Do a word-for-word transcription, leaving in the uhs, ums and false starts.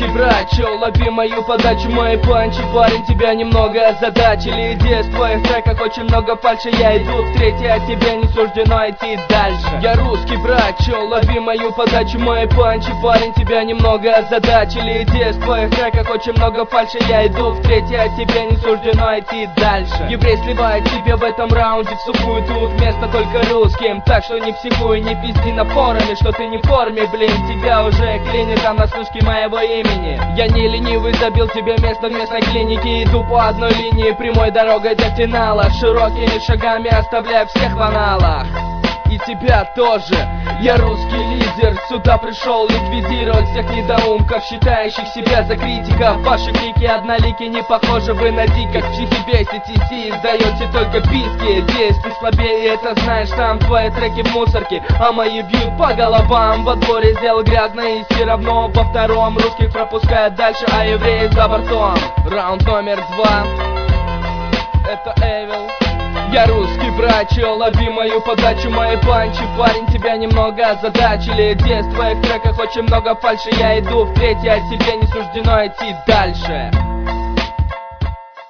русский брачо, лови мою подачу, мои панчи. Парень, тебя немного озадачили. Идея с твоих треках, очень много фальши. Я иду в третий, а тебе не суждено идти дальше. Я русский брачо, лови мою подачу, мои панчи. Парень, тебя немного озадачили. Идея с твоих треках, очень много фальши. Я иду в третий, а тебе не суждено идти дальше. Еврей сливает тебе в этом раунде в сухую. Тут место только русским, так что не психуй, не пизди на форуме, что ты не в форме, блин. Тебя уже клинит там на слышке моего имени. Я не ленивый, забил тебе место в местной клинике. Иду по одной линии, прямой дорогой до финала. Широкими шагами оставляя всех в аналах. И тебя тоже. Я русский лидер, сюда пришел ликвидировать всех недоумков, считающих себя за критиков. Ваши клики однолики, не похожи вы на диких. Психи бесите, си издаете только писки. Здесь ты слабее, это знаешь сам. Твои треки в мусорке, а мои бьют по головам. Во дворе сделал грязно и все равно во втором русских пропускают дальше, а евреи за бортом. Раунд номер два. Это Эвил. Я русский брачо, лови мою подачу, мои панчи. Парень, тебя немного озадачили. Здесь в твоих треках очень много фальши. Я иду в третий, а тебе не суждено идти дальше.